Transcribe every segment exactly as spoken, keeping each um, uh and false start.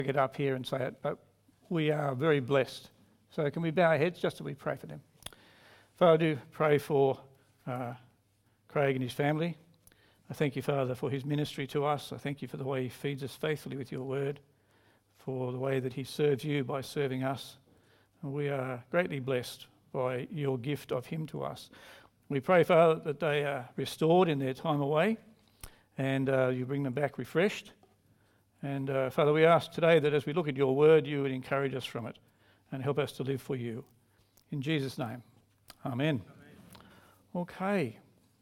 get up here and say it, but we are very blessed. So can we bow our heads just as we pray for them? Father, I do pray for uh, Craig and his family. I thank you, Father, for his ministry to us. I thank you for the way he feeds us faithfully with your word, for the way that he serves you by serving us. And we are greatly blessed by your gift of him to us. We pray, Father, that they are restored in their time away and uh, you bring them back refreshed. And uh, Father, we ask today that as we look at your word, you would encourage us from it and help us to live for you. In Jesus' name, amen. Amen. Okay.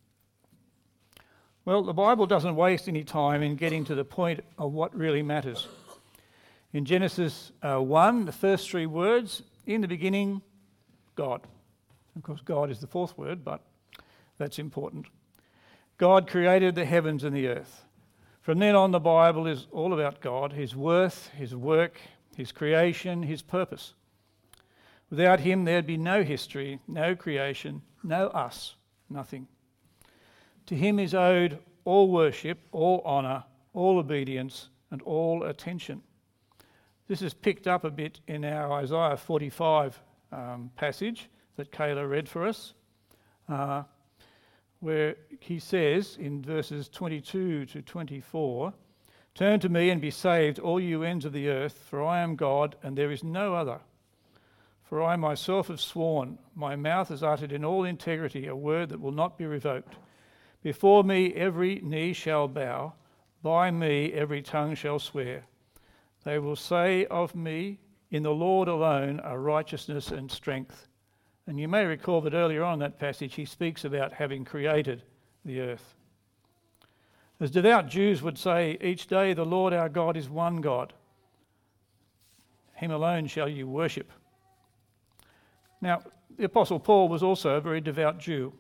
Well, the Bible doesn't waste any time in getting to the point of what really matters. In Genesis uh, one, the first three words, in the beginning, God. Of course, God is the fourth word, but that's important. God created the heavens and the earth. From then on, the Bible is all about God, his worth, his work, his creation, his purpose. Without him, there'd be no history, no creation, no us, nothing. To him is owed all worship, all honour, all obedience, and all attention. This is picked up a bit in our Isaiah forty-five um, passage that Kayla read for us, uh, where he says in verses twenty-two to twenty-four, "Turn to me and be saved, all you ends of the earth, for I am God and there is no other. For I myself have sworn, my mouth has uttered in all integrity a word that will not be revoked. Before me every knee shall bow, by me every tongue shall swear. They will say of me, in the Lord alone are righteousness and strength." And you may recall that earlier on in that passage he speaks about having created the earth. As devout Jews would say, each day the Lord our God is one God. Him alone shall you worship. Now, the Apostle Paul was also a very devout Jew.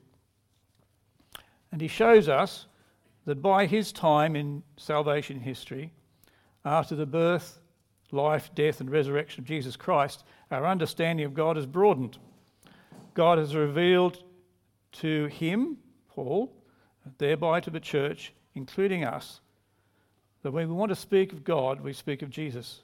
And he shows us that by his time in salvation history, after the birth, life, death and resurrection of Jesus Christ, our understanding of God has broadened. God has revealed to him, Paul, thereby to the church, including us, that when we want to speak of God, we speak of Jesus.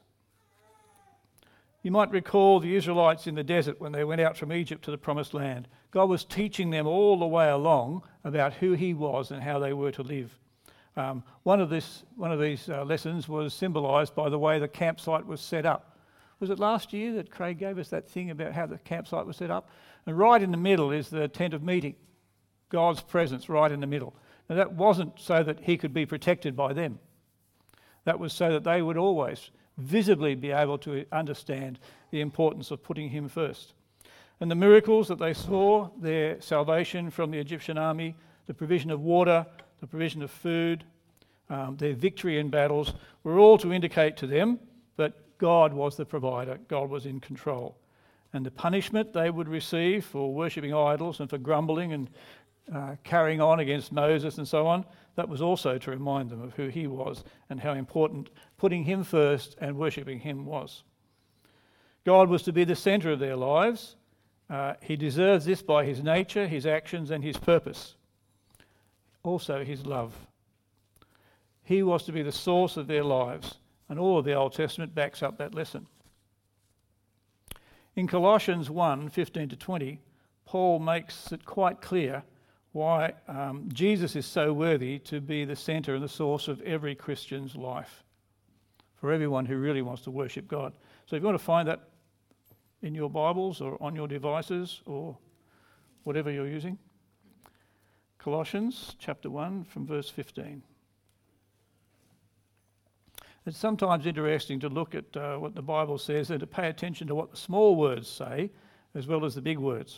You might recall the Israelites in the desert when they went out from Egypt to the promised land. God was teaching them all the way along about who he was and how they were to live. Um, one of this, one of these uh, lessons was symbolised by the way the campsite was set up. Was it last year that Craig gave us that thing about how the campsite was set up? And right in the middle is the tent of meeting, God's presence right in the middle. Now that wasn't so that he could be protected by them. That was so that they would always visibly be able to understand the importance of putting him first. And the miracles that they saw, their salvation from the Egyptian army, the provision of water, the provision of food, um, their victory in battles, were all to indicate to them that God was the provider, God was in control. And the punishment they would receive for worshipping idols and for grumbling and uh, carrying on against Moses and so on, that was also to remind them of who he was and how important putting him first and worshipping him was. God was to be the centre of their lives. Uh, he deserves this by his nature, his actions and his purpose. Also his love. He was to be the source of their lives, and all of the Old Testament backs up that lesson. In Colossians one, fifteen to twenty, Paul makes it quite clear why um, Jesus is so worthy to be the centre and the source of every Christian's life, for everyone who really wants to worship God. So if you want to find that in your Bibles or on your devices or whatever you're using, Colossians chapter one from verse fifteen. It's sometimes interesting to look at uh, what the Bible says and to pay attention to what the small words say as well as the big words.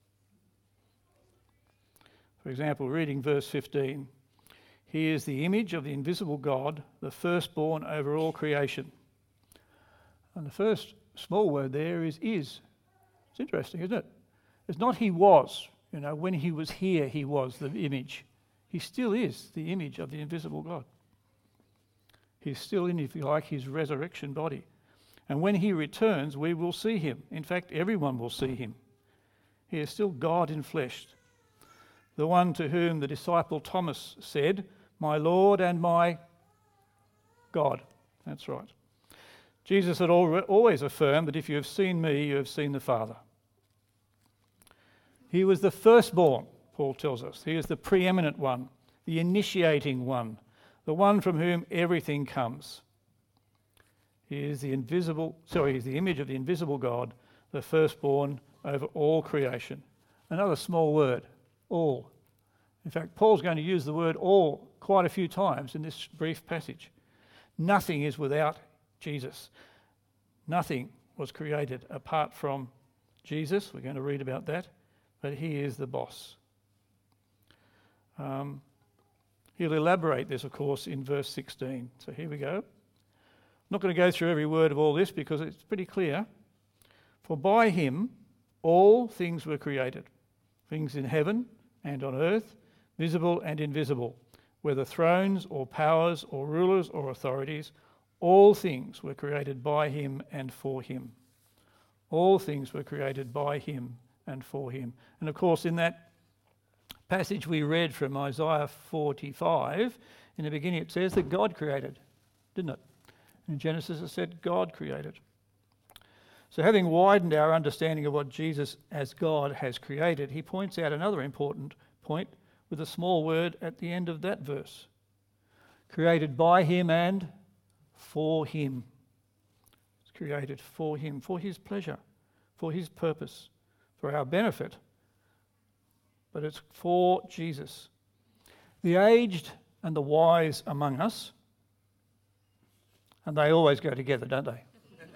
For example, reading verse fifteen, "He is the image of the invisible God, the firstborn over all creation." And the first small word there is is. It's interesting, isn't it? It's not he was. You know, when he was here, he was the image. He still is the image of the invisible God. He's still in, if you like, his resurrection body. And when he returns, we will see him. In fact, everyone will see him. He is still God in flesh. The one to whom the disciple Thomas said, "My Lord and my God." That's right. Jesus had always affirmed that if you have seen me, you have seen the Father. He was the firstborn, Paul tells us. He is the preeminent one, the initiating one, the one from whom everything comes. He is the invisible, sorry, he's the image of the invisible God, the firstborn over all creation. Another small word, all. In fact, Paul's going to use the word all quite a few times in this brief passage. Nothing is without Jesus. Nothing was created apart from Jesus. We're going to read about that, but he is the boss. Um, he'll elaborate this, of course, in verse sixteen. So here we go. I'm not going to go through every word of all this because it's pretty clear. For by him all things were created, things in heaven and on earth, visible and invisible, whether thrones or powers or rulers or authorities, all things were created by him and for him. All things were created by him and for him. And of course, in that passage we read from Isaiah forty-five, in the beginning it says that God created, didn't it? In Genesis it said God created. So having widened our understanding of what Jesus as God has created, he points out another important point with a small word at the end of that verse. Created by him and for him. It's created for him, for his pleasure, for his purpose, for our benefit. But it's for Jesus. The aged and the wise among us, and they always go together, don't they?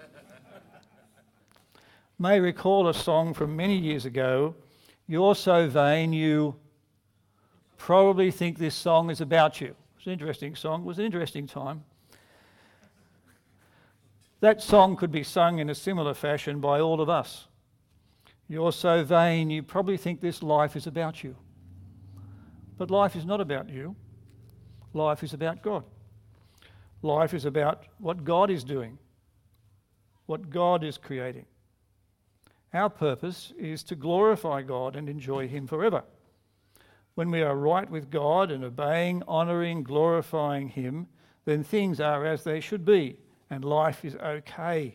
May recall a song from many years ago. You're so vain, you probably think this song is about you. It's an interesting song. It was an interesting time. That song could be sung in a similar fashion by all of us. You're so vain, you probably think this life is about you. But life is not about you. Life is about God. Life is about what God is doing, what God is creating. Our purpose is to glorify God and enjoy him forever. When we are right with God and obeying, honouring, glorifying him, then things are as they should be and life is okay.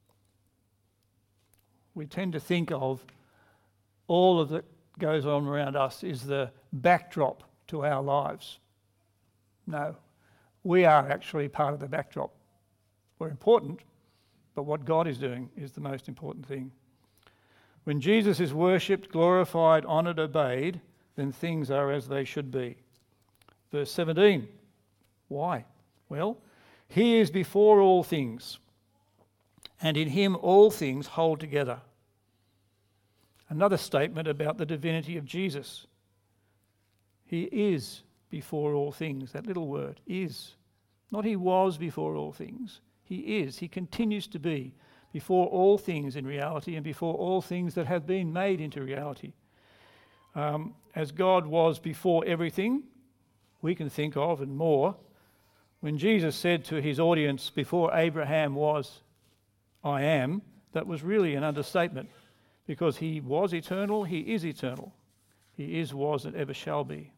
We tend to think of all of that goes on around us is the backdrop to our lives. No, we are actually part of the backdrop. We're important, but what God is doing is the most important thing. When Jesus is worshipped, glorified, honoured, obeyed, then things are as they should be. Verse seventeen. Why? Well, he is before all things, and in him all things hold together. Another statement about the divinity of Jesus. He is before all things. That little word, is. Not he was before all things. He is. He continues to be before all things in reality and before all things that have been made into reality. Um, as God was before everything we can think of and more, when Jesus said to his audience, before Abraham was, I am, that was really an understatement because he was eternal, he is eternal. He is, was, and ever shall be.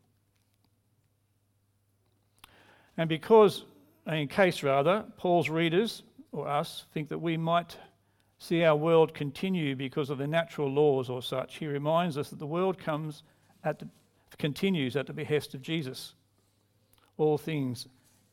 And because, in case rather, Paul's readers, or us, think that we might see our world continue because of the natural laws or such, he reminds us that the world comes at the, continues at the behest of Jesus. All things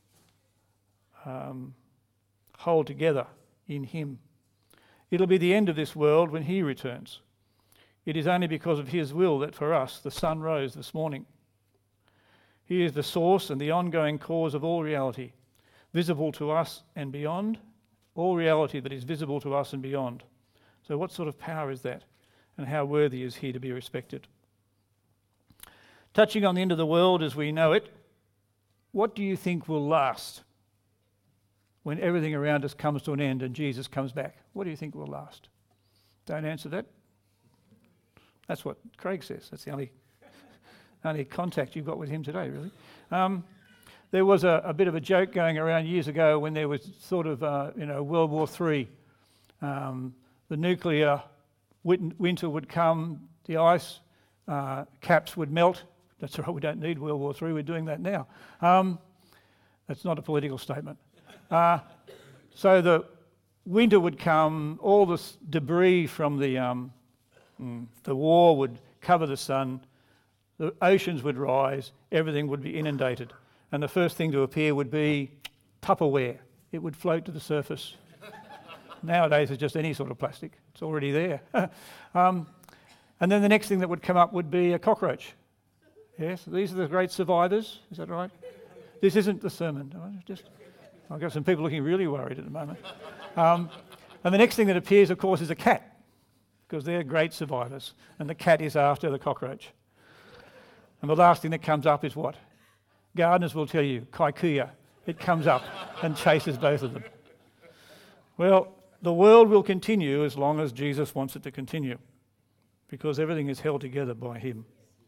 um, hold together in him. It'll be the end of this world when he returns. It is only because of his will that for us the sun rose this morning. He is the source and the ongoing cause of all reality, visible to us and beyond, all reality that is visible to us and beyond. So what sort of power is that? And how worthy is he to be respected? Touching on the end of the world as we know it, what do you think will last when everything around us comes to an end and Jesus comes back? What do you think will last? Don't answer that. That's what Craig says. That's the only, only contact you've got with him today, really. Um, there was a, a bit of a joke going around years ago when there was sort of, uh, you know, World War Three. Um, the nuclear win- winter would come, the ice uh, caps would melt. That's all right, we don't need World War Three, we're doing that now. Um, that's not a political statement. Uh, so the winter would come, all the s- debris from the, um, mm, the war would cover the sun, the oceans would rise, everything would be inundated. And the first thing to appear would be Tupperware. It would float to the surface. Nowadays it's just any sort of plastic. It's already there. um, and then the next thing that would come up would be a cockroach. Yes, these are the great survivors. Is that right? This isn't the sermon. Just, I've got some people looking really worried at the moment. Um, and the next thing that appears, of course, is a cat, because they're great survivors. And the cat is after the cockroach. And the last thing that comes up is what? Gardeners will tell you, kikuyu. It comes up and chases both of them. Well, the world will continue as long as Jesus wants it to continue, because everything is held together by him.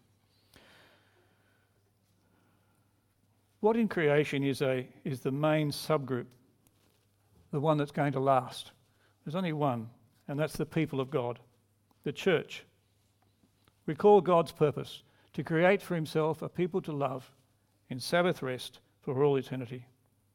What in creation is a is the main subgroup, the one that's going to last? There's only one, and that's the people of God, the church. Recall God's purpose, to create for himself a people to love in Sabbath rest for all eternity.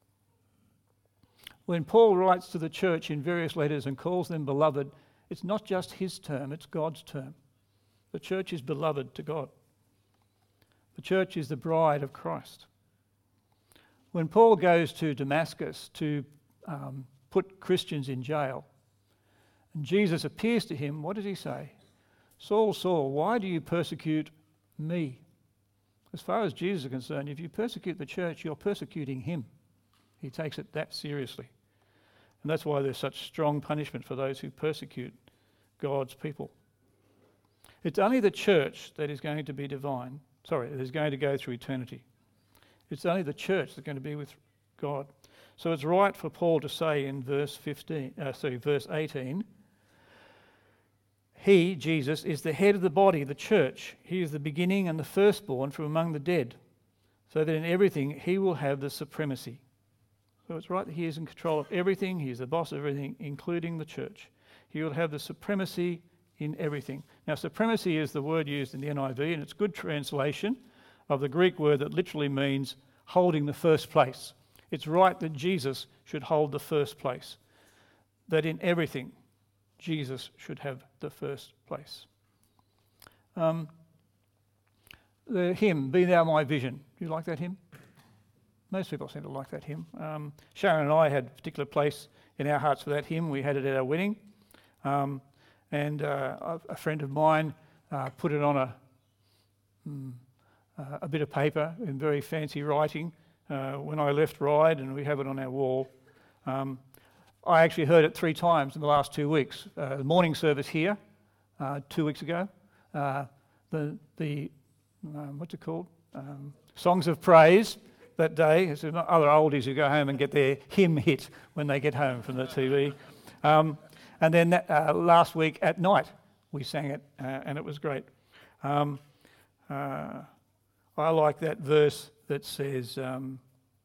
When Paul writes to the church in various letters and calls them beloved, it's not just his term, it's God's term. The church is beloved to God. The church is the bride of Christ. When Paul goes to Damascus to um, put Christians in jail, and Jesus appears to him, what does he say? Saul, Saul, why do you persecute me? As far as Jesus is concerned, if you persecute the church, you're persecuting him. He takes it that seriously. And that's why there's such strong punishment for those who persecute God's people. It's only the church that is going to be divine, sorry, that is going to go through eternity. It's only the church that's going to be with God. So it's right for Paul to say in verse fifteen, uh, sorry, verse eighteen, he, Jesus, is the head of the body, the church. He is the beginning and the firstborn from among the dead, so that in everything he will have the supremacy. So it's right that he is in control of everything. He is the boss of everything, including the church. He will have the supremacy in everything. Now, supremacy is the word used in the N I V, and it's a good translation of the Greek word that literally means holding the first place. It's right that Jesus should hold the first place, that in everything Jesus should have the first place. Um, the hymn, Be Thou My Vision. Do you like that hymn? Most people seem to like that hymn. Um, Sharon and I had a particular place in our hearts for that hymn. We had it at our wedding. Um, and uh, a, a friend of mine uh, put it on a, mm, uh, a bit of paper in very fancy writing uh, when I left Ryde, and we have it on our wall. Um, I actually heard it three times in the last two weeks. Uh, the morning service here, uh, two weeks ago. Uh, the, the um, what's it called? Um, Songs of Praise. That day, it's other oldies who go home and get their hymn hit when they get home from the T V. Um, and then that, uh, last week at night, we sang it, uh, and it was great. Um, uh, I like that verse that says, um,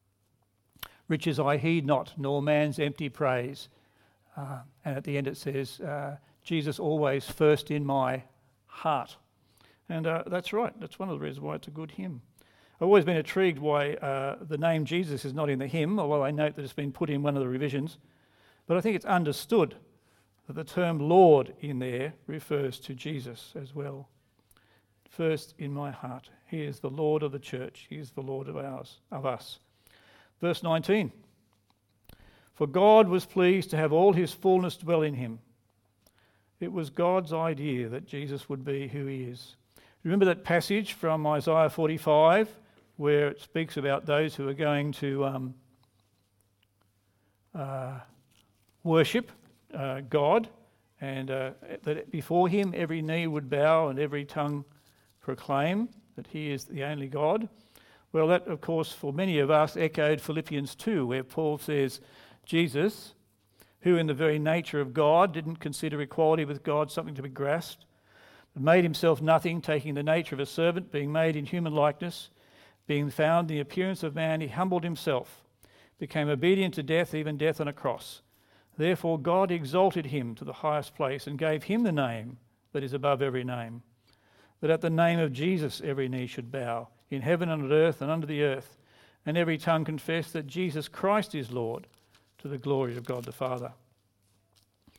riches I heed not, nor man's empty praise. Uh, and at the end it says, uh, Jesus always first in my heart. And uh, that's right, that's one of the reasons why it's a good hymn. I've always been intrigued why uh, the name Jesus is not in the hymn, although I note that it's been put in one of the revisions. But I think it's understood that the term Lord in there refers to Jesus as well. First in my heart. He is the Lord of the church. He is the Lord of ours, of us. Verse nineteen. For God was pleased to have all his fullness dwell in him. It was God's idea that Jesus would be who he is. Remember that passage from Isaiah forty-five where it speaks about those who are going to um, uh, worship uh, God, and uh, that before him every knee would bow and every tongue proclaim that he is the only God. Well, that, of course, for many of us echoed Philippians two, where Paul says, Jesus, who in the very nature of God didn't consider equality with God something to be grasped, but made himself nothing, taking the nature of a servant, being made in human likeness, being found in the appearance of man, he humbled himself, became obedient to death, even death on a cross. Therefore God exalted him to the highest place and gave him the name that is above every name, that at the name of Jesus every knee should bow, in heaven and on earth and under the earth, and every tongue confess that Jesus Christ is Lord, to the glory of God the Father.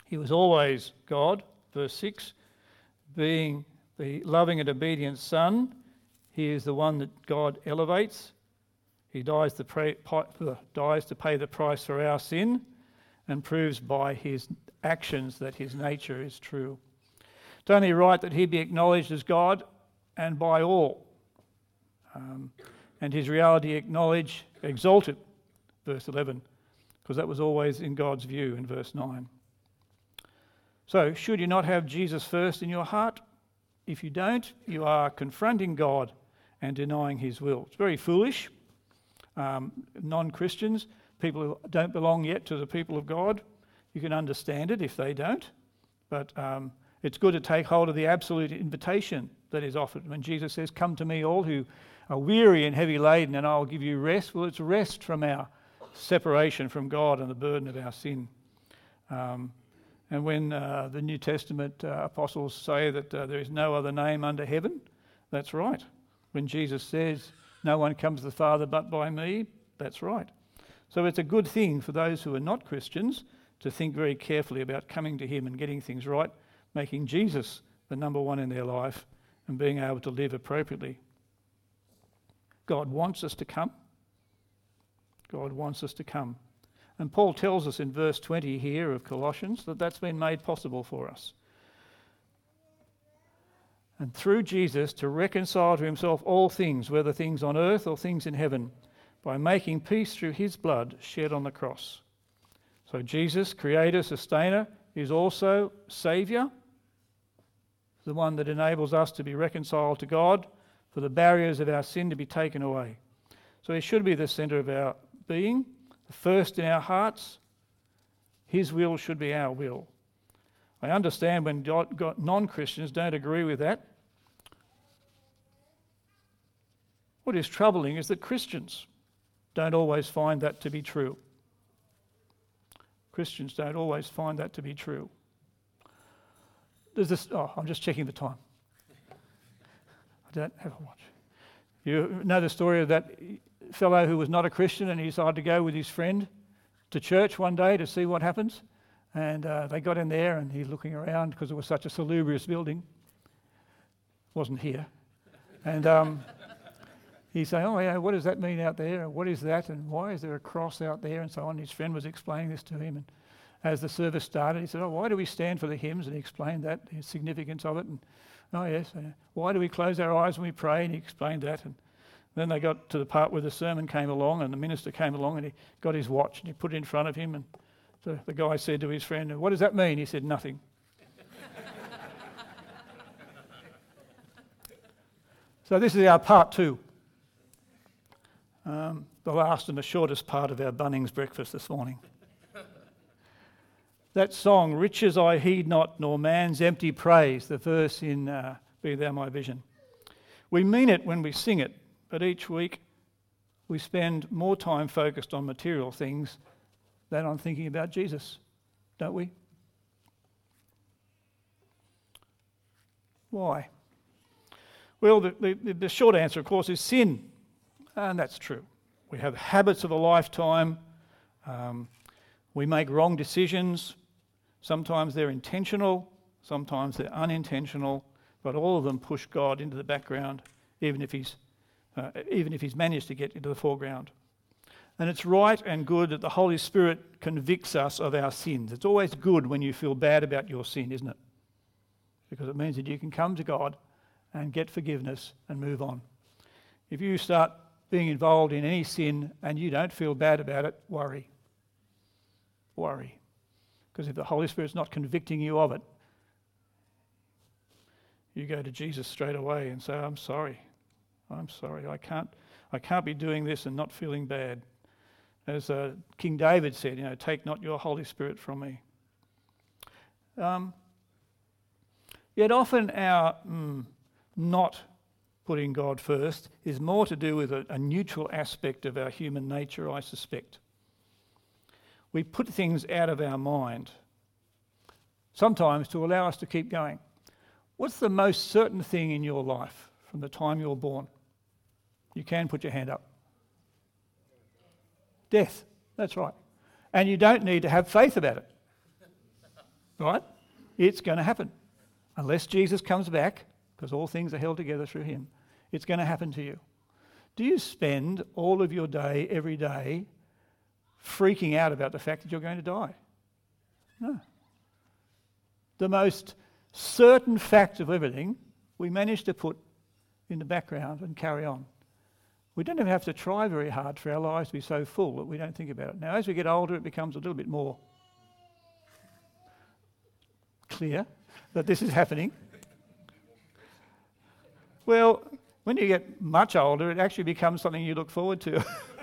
He was always God, verse six, being the loving and obedient Son. He is the one that God elevates. He dies to, pray, dies to pay the price for our sin and proves by his actions that his nature is true. It's only right that he be acknowledged as God and by all, um, and his reality acknowledged, exalted, verse eleven, because that was always in God's view in verse nine. So, should you not have Jesus first in your heart? If you don't, you are confronting God and denying his will. It's very foolish. Um, non-Christians, people who don't belong yet to the people of God, you can understand it if they don't, but um, it's good to take hold of the absolute invitation that is offered. When Jesus says, "Come to me all who are weary and heavy laden and I'll give you rest," well, it's rest from our separation from God and the burden of our sin. Um, and when uh, the New Testament uh, apostles say that uh, there is no other name under heaven, that's right. When Jesus says, "No one comes to the Father but by me," that's right. So it's a good thing for those who are not Christians to think very carefully about coming to him and getting things right, making Jesus the number one in their life and being able to live appropriately. God wants us to come. God wants us to come. And Paul tells us in verse twenty here of Colossians that that's been made possible for us. And through Jesus to reconcile to himself all things, whether things on earth or things in heaven, by making peace through his blood shed on the cross. So Jesus, creator, sustainer, is also saviour, the one that enables us to be reconciled to God, for the barriers of our sin to be taken away. So he should be the centre of our being, the first in our hearts. His will should be our will. I understand when God, God, non-Christians don't agree with that. What is troubling is that Christians don't always find that to be true. Christians don't always find that to be true. There's this, oh, I'm just checking the time. I don't have a watch. You know the story of that fellow who was not a Christian and he decided to go with his friend to church one day to see what happens. And uh, they got in there and he's looking around because it was such a salubrious building. Wasn't here. And um, he's saying, "Oh yeah, what does that mean out there? What is that? And why is there a cross out there?" And so on. His friend was explaining this to him. And as the service started, he said, "Oh, why do we stand for the hymns?" And he explained that, the significance of it. And, "Oh yes, uh, why do we close our eyes when we pray?" And he explained that. And then they got to the part where the sermon came along and the minister came along and he got his watch and he put it in front of him. And so the guy said to his friend, "What does that mean?" He said, "Nothing." So this is our part two. Um, the last and the shortest part of our Bunnings breakfast this morning. That song, "Riches I heed not, nor man's empty praise," the verse in uh, Be Thou My Vision. We mean it when we sing it, but each week we spend more time focused on material things than on thinking about Jesus, don't we? Why? Well, the, the, the short answer, of course, is sin. And that's true. We have habits of a lifetime. Um, we make wrong decisions. Sometimes they're intentional. Sometimes they're unintentional. But all of them push God into the background, even if he's, uh, even if he's managed to get into the foreground. And it's right and good that the Holy Spirit convicts us of our sins. It's always good when you feel bad about your sin, isn't it? Because it means that you can come to God and get forgiveness and move on. If you start being involved in any sin and you don't feel bad about it, worry. Worry. Because if the Holy Spirit's not convicting you of it, you go to Jesus straight away and say, "I'm sorry. I'm sorry. I can't I can't be doing this and not feeling bad." As uh, King David said, you know, "Take not your Holy Spirit from me." Um, yet often our mm, not putting God first is more to do with a, a neutral aspect of our human nature, I suspect. We put things out of our mind, sometimes to allow us to keep going. What's the most certain thing in your life from the time you were born? You can put your hand up. Death, that's right. And you don't need to have faith about it. right? It's going to happen. Unless Jesus comes back, because all things are held together through him, it's going to happen to you. Do you spend all of your day, every day, freaking out about the fact that you're going to die? No. The most certain fact of everything, we manage to put in the background and carry on. We don't even have to try very hard for our lives to be so full that we don't think about it. Now, as we get older, it becomes a little bit more clear that this is happening. Well, when you get much older, it actually becomes something you look forward to.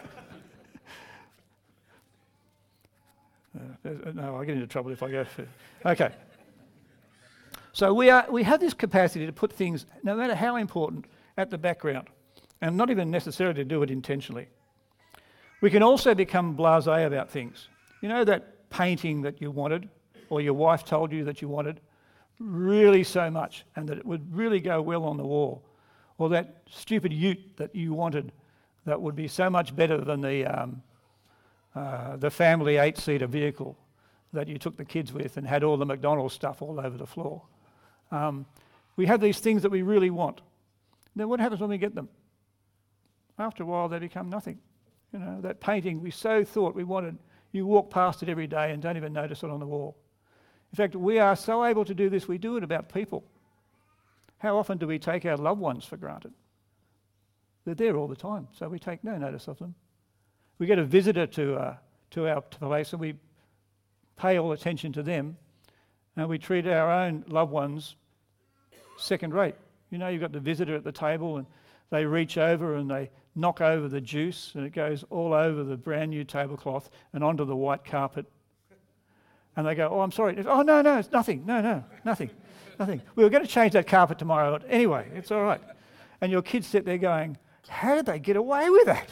uh, no, I'll get into trouble if I go for... Okay. So we are we have this capacity to put things, no matter how important, at the background, and not even necessarily to do it intentionally. We can also become blasé about things. You know that painting that you wanted, or your wife told you that you wanted, really so much, and that it would really go well on the wall, or that stupid ute that you wanted that would be so much better than the um, uh, the family eight-seater vehicle that you took the kids with and had all the McDonald's stuff all over the floor. Um, we have these things that we really want. Then what happens when we get them? After a while, they become nothing. You know, that painting we so thought we wanted, you walk past it every day and don't even notice it on the wall. In fact, we are so able to do this, we do it about people. How often do we take our loved ones for granted? They're there all the time, so we take no notice of them. We get a visitor to, uh, to our place and we pay all attention to them, and we treat our own loved ones second rate. You know, you've got the visitor at the table and they reach over and they knock over the juice and it goes all over the brand new tablecloth and onto the white carpet. And they go, oh, I'm sorry. Oh, no, no, it's nothing. No, no, nothing, nothing. We were going to change that carpet tomorrow. But anyway, it's all right. And your kids sit there going, how did they get away with that?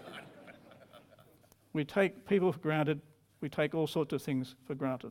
We take people for granted. We take all sorts of things for granted.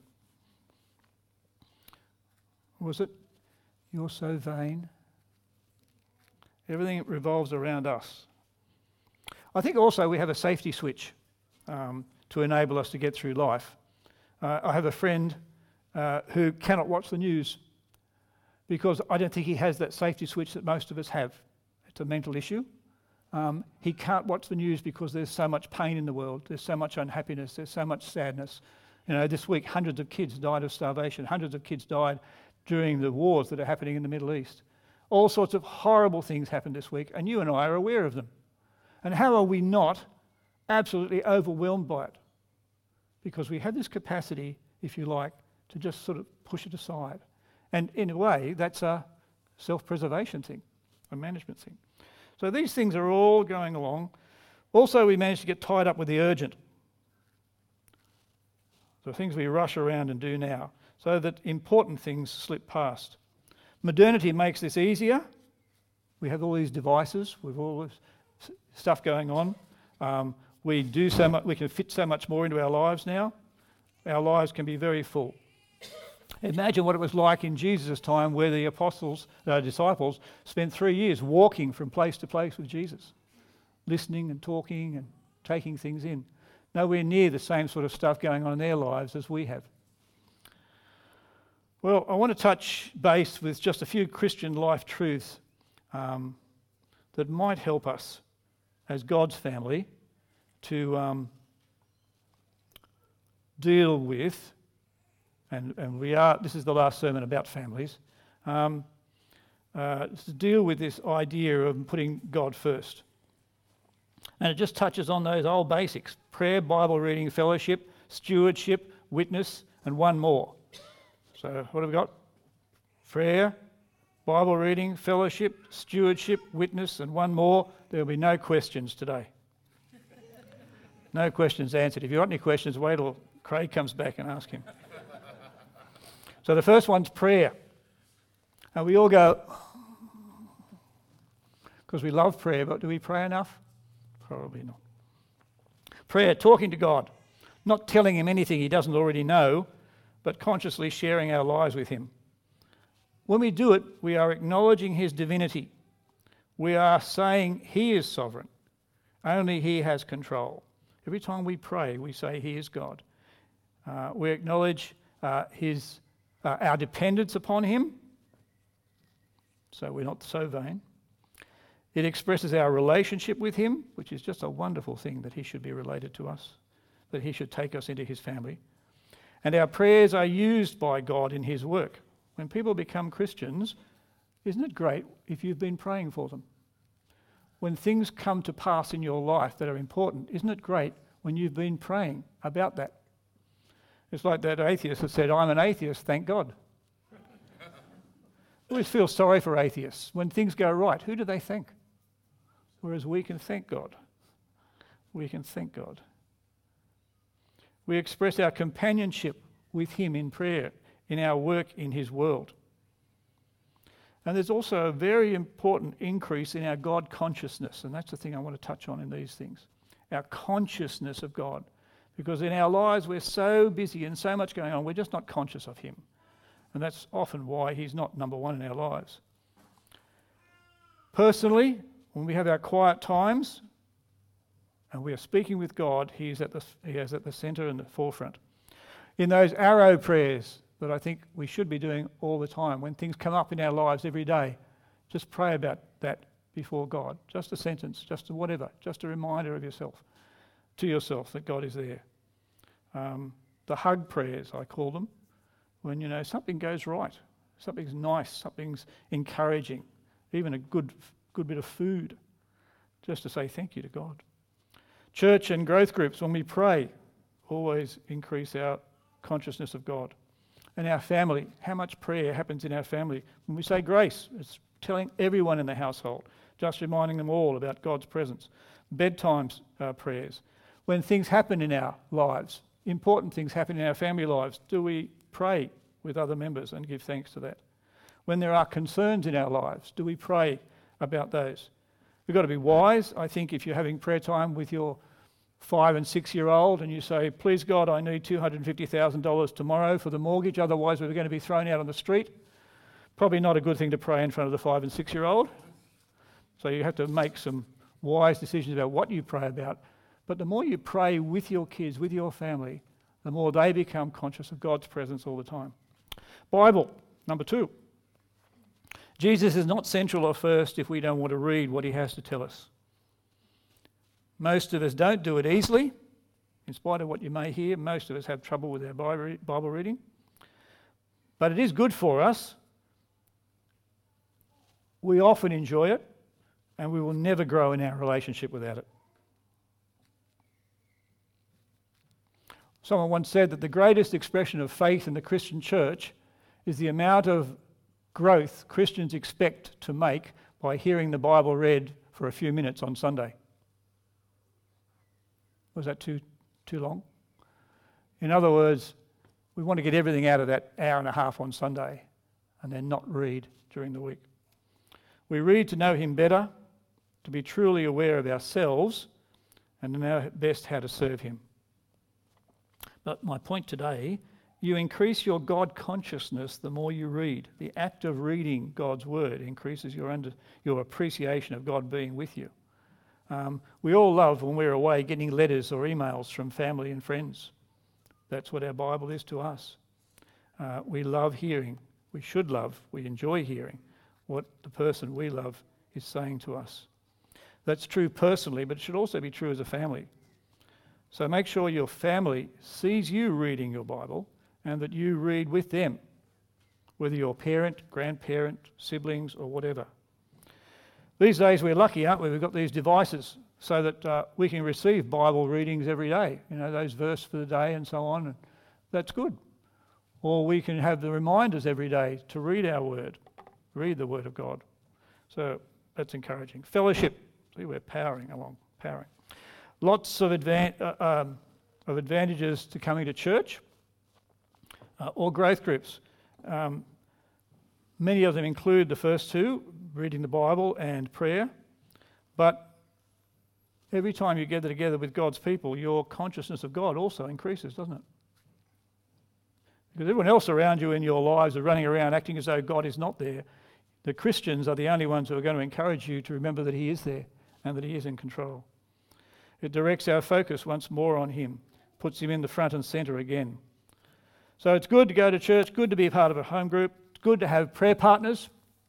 Was it, you're so vain? Everything revolves around us. I think also we have a safety switch um, to enable us to get through life. Uh, I have a friend uh, who cannot watch the news because I don't think he has that safety switch that most of us have. It's a mental issue. Um, he can't watch the news because there's so much pain in the world. There's so much unhappiness. There's so much sadness. You know, this week hundreds of kids died of starvation. Hundreds of kids died during the wars that are happening in the Middle East. All sorts of horrible things happened this week, and you and I are aware of them. And how are we not absolutely overwhelmed by it? Because we have this capacity, if you like, to just sort of push it aside. And in a way, that's a self-preservation thing, a management thing. So these things are all going along. Also, we manage to get tied up with the urgent. The things we rush around and do now, so that important things slip past. Modernity makes this easier. We have all these devices with all this stuff going on. Um, we do so much. We can fit so much more into our lives now. Our lives can be very full. Imagine what it was like in Jesus' time, where the apostles, the disciples, spent three years walking from place to place with Jesus, listening and talking and taking things in. Nowhere near the same sort of stuff going on in their lives as we have. Well, I want to touch base with just a few Christian life truths um, that might help us as God's family to um, deal with, and, and we are, this is the last sermon about families, um, uh, to deal with this idea of putting God first. And it just touches on those old basics: prayer, Bible reading, fellowship, stewardship, witness, and one more. So what have we got? Prayer, Bible reading, fellowship, stewardship, witness, and one more. There will be no questions today. No questions answered. If you've got any questions, wait till Craig comes back and ask him. So the first one's prayer. And we all go, because we love prayer, but do we pray enough? Probably not. Prayer, talking to God, not telling him anything he doesn't already know, but consciously sharing our lives with him. When we do it, we are acknowledging his divinity. We are saying he is sovereign. Only he has control. Every time we pray, we say he is God. Uh, we acknowledge uh, his uh, our dependence upon him, so we're not so vain. It expresses our relationship with him, which is just a wonderful thing that he should be related to us, that he should take us into his family. And our prayers are used by God in his work. When people become Christians, isn't it great if you've been praying for them? When things come to pass in your life that are important, isn't it great when you've been praying about that? It's like that atheist that said, I'm an atheist, thank God. I always feel sorry for atheists. When things go right, who do they thank? Whereas we can thank God. We can thank God. We express our companionship with him in prayer, in our work in his world. And there's also a very important increase in our God consciousness, and that's the thing I want to touch on in these things. Our consciousness of God. Because in our lives we're so busy and so much going on, we're just not conscious of him. And that's often why he's not number one in our lives. Personally, when we have our quiet times and we are speaking with God, he's at the, he is at the centre and the forefront. In those arrow prayers that I think we should be doing all the time, when things come up in our lives every day, just pray about that before God. Just a sentence, just a whatever, just a reminder of yourself, to yourself that God is there. Um, the hug prayers, I call them, when you know something goes right, something's nice, something's encouraging, even a good, good bit of food, just to say thank you to God. Church and growth groups, when we pray, always increase our consciousness of God. And our family, how much prayer happens in our family? When we say grace, it's telling everyone in the household, just reminding them all about God's presence. Bedtime uh, prayers. When things happen in our lives, important things happen in our family lives, do we pray with other members and give thanks to that? When there are concerns in our lives, do we pray about those? We've got to be wise. I think if you're having prayer time with your five and six year old and you say, please God, I need two hundred fifty thousand dollars tomorrow for the mortgage, otherwise we're going to be thrown out on the street. Probably not a good thing to pray in front of the five and six year old. So you have to make some wise decisions about what you pray about. But the more you pray with your kids, with your family, the more they become conscious of God's presence all the time. Bible, number two. Jesus is not central or first if we don't want to read what he has to tell us. Most of us don't do it easily. In spite of what you may hear, most of us have trouble with our Bible reading. But it is good for us. We often enjoy it, and we will never grow in our relationship without it. Someone once said that the greatest expression of faith in the Christian church is the amount of growth Christians expect to make by hearing the Bible read for a few minutes on Sunday. Was that too too long? In other words, we want to get everything out of that hour and a half on Sunday and then not read during the week. We read to know him better, to be truly aware of ourselves, and to know best how to serve him. But my point today, you increase your God consciousness the more you read. The act of reading God's word increases your under, your appreciation of God being with you. Um, we all love when we're away getting letters or emails from family and friends. That's what our Bible is to us. Uh, we love hearing, we should love, we enjoy hearing what the person we love is saying to us. That's true personally, but it should also be true as a family. So make sure your family sees you reading your Bible and that you read with them, whether you're parent, grandparent, siblings, or whatever. These days we're lucky, aren't we? We've got these devices so that uh, we can receive Bible readings every day, you know, those verses for the day and so on, and that's good. Or we can have the reminders every day to read our word, read the word of God. So that's encouraging. Fellowship, see, we're powering along, powering. Lots of, advan- uh, um, of advantages to coming to church uh, or growth groups. Um, many of them include the first two, reading the Bible and prayer. But every time you gather together with God's people, your consciousness of God also increases, doesn't it? Because everyone else around you in your lives are running around acting as though God is not there. The Christians are the only ones who are going to encourage you to remember that he is there and that he is in control. It directs our focus once more on him, puts him in the front and centre again. So it's good to go to church, good to be a part of a home group, it's good to have prayer partners,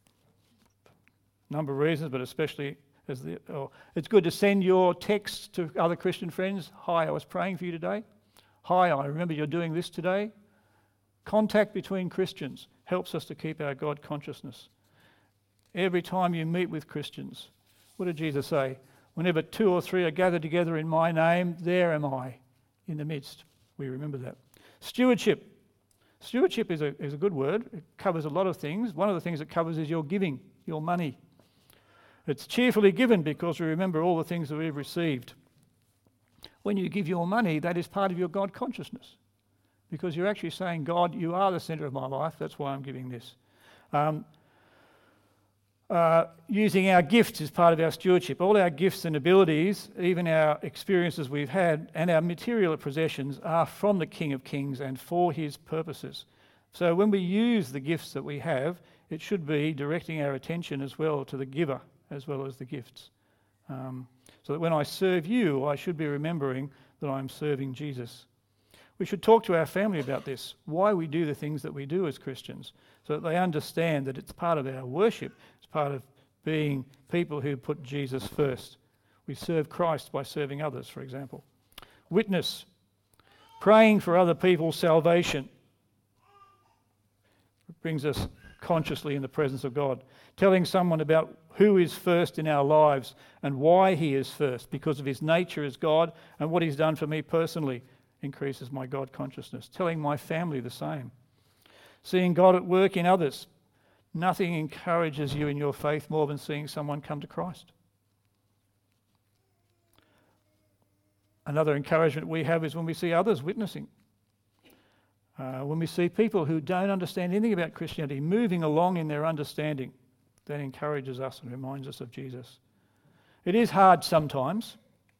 a number of reasons, but especially as the, oh, it's good to send your texts to other Christian friends. Hi, I was praying for you today. Hi, I remember you're doing this today. Contact between Christians helps us to keep our God consciousness. Every time you meet with Christians, what did Jesus say? Whenever two or three are gathered together in my name, there am I in the midst. We remember that. Stewardship. Stewardship is a, is a good word. It covers a lot of things. One of the things it covers is your giving, your money. It's cheerfully given because we remember all the things that we've received. When you give your money, that is part of your God consciousness, because you're actually saying, God, you are the centre of my life, that's why I'm giving this. Um, uh, using our gifts is part of our stewardship. All our gifts and abilities, even our experiences we've had, and our material possessions are from the King of Kings and for his purposes. So when we use the gifts that we have, it should be directing our attention as well to the giver as well as the gifts. Um, so that when I serve you, I should be remembering that I'm serving Jesus. We should talk to our family about this, why we do the things that we do as Christians, so that they understand that it's part of our worship, it's part of being people who put Jesus first. We serve Christ by serving others, for example. Witness, praying for other people's salvation. It brings us consciously in the presence of God. Telling someone about who is first in our lives and why he is first, because of his nature as God and what he's done for me personally, increases my God consciousness. Telling my family the same. Seeing God at work in others. Nothing encourages you in your faith more than seeing someone come to Christ. Another encouragement we have is when we see others witnessing. Uh, when we see people who don't understand anything about Christianity moving along in their understanding, that encourages us and reminds us of Jesus. It is hard sometimes.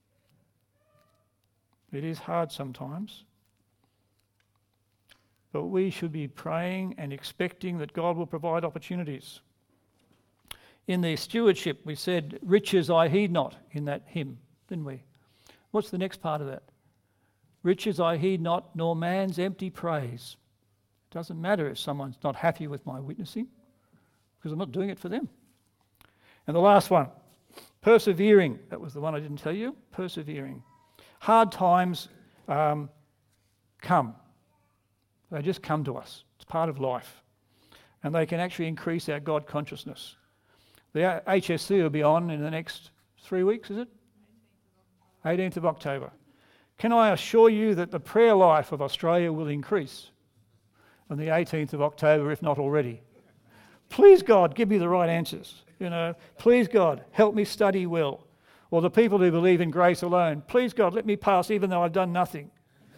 It is hard sometimes. But we should be praying and expecting that God will provide opportunities. In the stewardship, we said, riches I heed not, in that hymn, didn't we? What's the next part of that? Riches I heed not, nor man's empty praise. It doesn't matter if someone's not happy with my witnessing, because I'm not doing it for them. And the last one, persevering. That was the one I didn't tell you. Persevering. Hard times um, come. They just come to us. It's part of life. And they can actually increase our God consciousness. The H S C will be on in the next three weeks, is it? eighteenth of October. Can I assure you that the prayer life of Australia will increase on the eighteenth of October, if not already? Please, God, give me the right answers. You know, please, God, help me study well. Or the people who believe in grace alone, please, God, let me pass even though I've done nothing.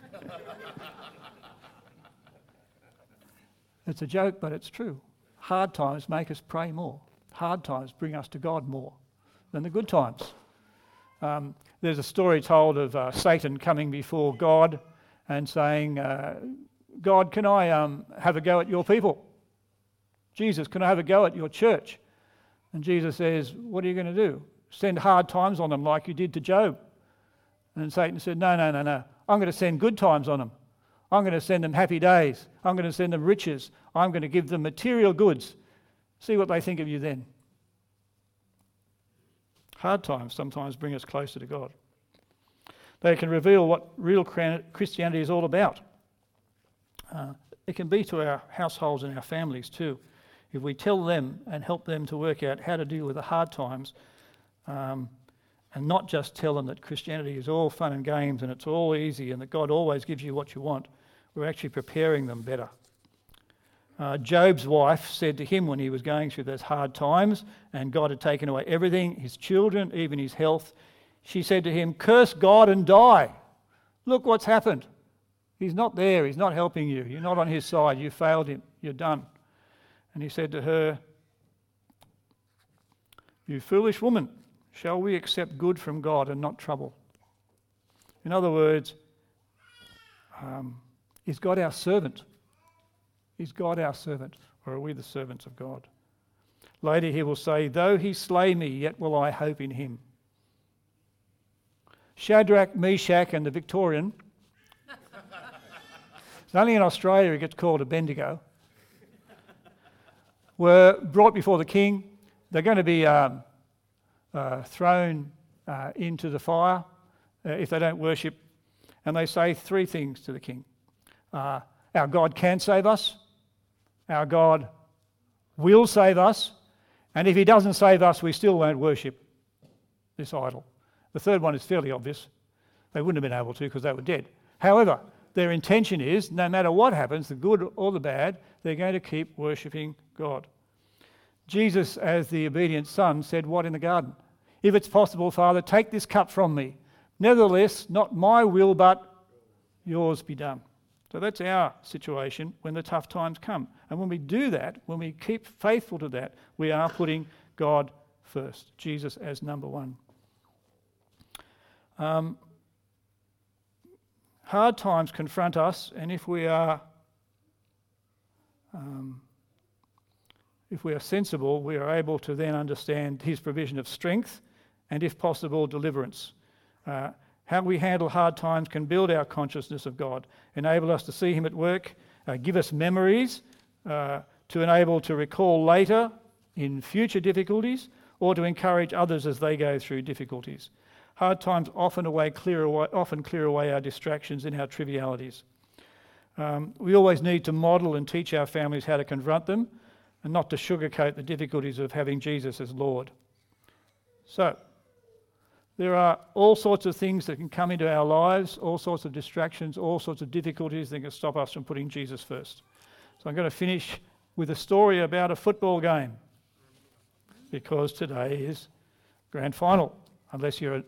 It's a joke, but it's true. Hard times make us pray more. Hard times bring us to God more than the good times. Um, there's a story told of uh, Satan coming before God and saying, uh, God, can I um, have a go at your people? Jesus, can I have a go at your church? And Jesus says, what are you going to do? Send hard times on them like you did to Job? And Satan said, no, no, no, no. I'm going to send good times on them. I'm going to send them happy days. I'm going to send them riches. I'm going to give them material goods. See what they think of you then. Hard times sometimes bring us closer to God. They can reveal what real Christianity is all about. Uh, it can be to our households and our families too. If we tell them and help them to work out how to deal with the hard times, um, and not just tell them that Christianity is all fun and games and it's all easy and that God always gives you what you want, we're actually preparing them better. Uh, Job's wife said to him when he was going through those hard times and God had taken away everything, his children, even his health, she said to him, curse God and die. Look what's happened. He's not there. He's not helping you. You're not on his side. You failed him. You're done. And he said to her, you foolish woman, shall we accept good from God and not trouble? In other words, um, is God our servant? Is God our servant, or are we the servants of God? Later he will say, though he slay me, yet will I hope in him. Shadrach, Meshach and the Victorian It's only in Australia it gets called a Bendigo, were brought before the king. They're going to be um, uh, thrown uh, into the fire uh, if they don't worship. And they say three things to the king. Uh, our God can save us. Our God will save us. And if he doesn't save us, we still won't worship this idol. The third one is fairly obvious. They wouldn't have been able to because they were dead. However, their intention is, no matter what happens, the good or the bad, they're going to keep worshipping God. Jesus, as the obedient son, said what in the garden? If it's possible, Father, take this cup from me. Nevertheless, not my will, but yours be done. So that's our situation when the tough times come. And when we do that, when we keep faithful to that, we are putting God first, Jesus as number one. Um, hard times confront us, and if we are um, if we are sensible, we are able to then understand his provision of strength and, if possible, deliverance. Uh, how we handle hard times can build our consciousness of God, enable us to see him at work, uh, give us memories uh, to enable to recall later in future difficulties, or to encourage others as they go through difficulties. Hard times often, away clear away, often clear away our distractions and our trivialities. Um, we always need to model and teach our families how to confront them and not to sugarcoat the difficulties of having Jesus as Lord. So, there are all sorts of things that can come into our lives, all sorts of distractions, all sorts of difficulties that can stop us from putting Jesus first. So I'm going to finish with a story about a football game, because today is grand final, unless you're a,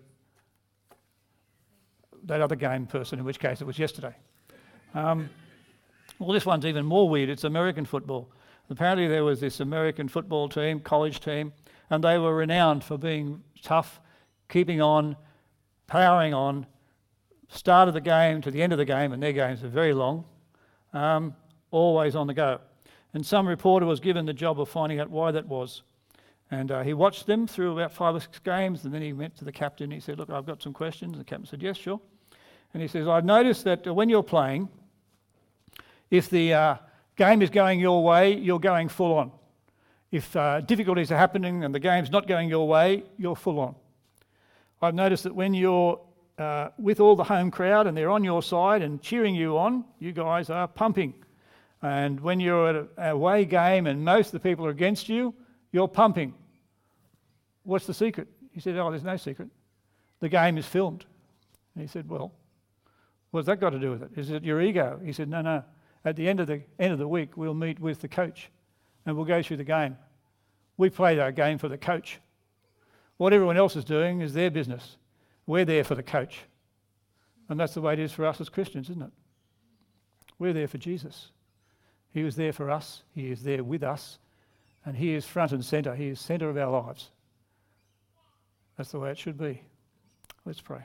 that other game person, in which case it was yesterday. Um, well, this one's even more weird. It's American football. Apparently there was this American football team, college team, and they were renowned for being tough, keeping on, powering on, start of the game to the end of the game, and their games are very long, um, always on the go. And some reporter was given the job of finding out why that was. And uh, he watched them through about five or six games, and then he went to the captain and he said, look, I've got some questions. And the captain said, yes, sure. And he says, I've noticed that when you're playing, if the uh, game is going your way, you're going full on. If uh, difficulties are happening and the game's not going your way, you're full on. I've noticed that when you're uh, with all the home crowd and they're on your side and cheering you on, you guys are pumping. And when you're at an away game and most of the people are against you, you're pumping. What's the secret? He said, oh, there's no secret. The game is filmed. And he said, well, what's that got to do with it? Is it your ego? He said, no, no. At the end of the end of the week, we'll meet with the coach and we'll go through the game. We played our game for the coach. What everyone else is doing is their business. We're there for the coach. And that's the way it is for us as Christians, isn't it? We're there for Jesus. He was there for us. He is there with us. And he is front and centre. He is centre of our lives. That's the way it should be. Let's pray.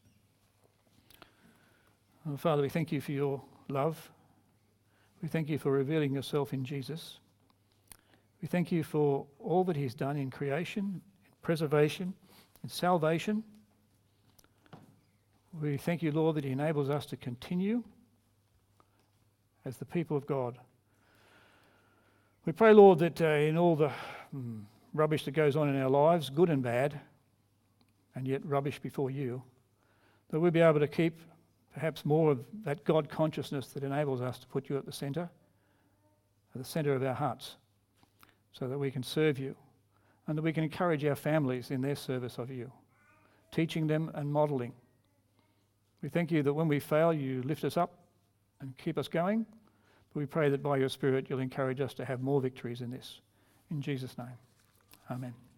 Oh, Father, we thank you for your love. We thank you for revealing yourself in Jesus. We thank you for all that he's done in creation, in preservation, in salvation. We thank you, Lord, that he enables us to continue as the people of God. We pray, Lord, that uh, in all the mm, rubbish that goes on in our lives, good and bad, and yet rubbish before you, that we'll be able to keep perhaps more of that God consciousness that enables us to put you at the centre, at the centre of our hearts, so that we can serve you and that we can encourage our families in their service of you, teaching them and modelling. We thank you that when we fail, you lift us up and keep us going. But we pray that by your Spirit you'll encourage us to have more victories in this. In Jesus' name, amen.